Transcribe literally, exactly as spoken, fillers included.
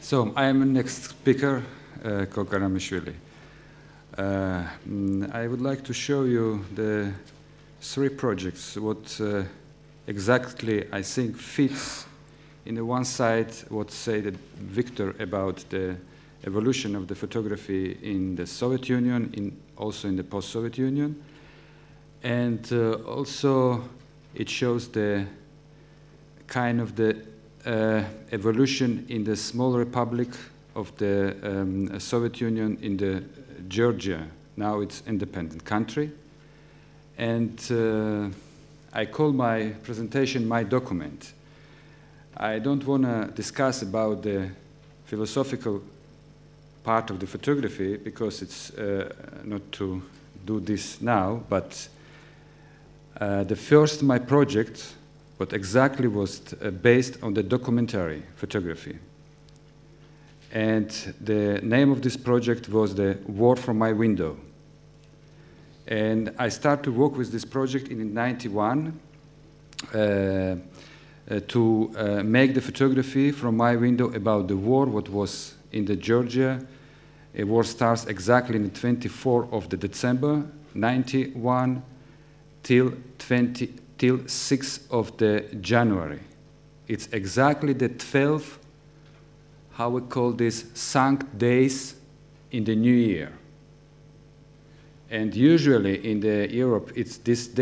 So I am the next speaker, uh, Kokaramishvili. Uh, I would like to show you the three projects, what uh, exactly I think fits in the one side what said Victor about the evolution of the photography in the Soviet Union, in also in the post-Soviet Union, and uh, also it shows the kind of the uh, evolution in the small republic of the um, Soviet Union in the Georgia. Now it's independent country, and uh, I call my presentation my document. I don't want to discuss about the philosophical part of the photography because it's uh, not to do this now, but uh, the first my project what exactly was uh, based on the documentary photography. And the name of this project was the War from My Window. And I started to work with this project in ninety-one uh, uh, to uh, make the photography from my window about the war, what was in the Georgia. A war starts exactly on the twenty-fourth of the December, ninety-one, till twenty, till sixth of the January. It's exactly the twelve, how we call this, sunk days in the new year. And usually in the Europe, it's this day.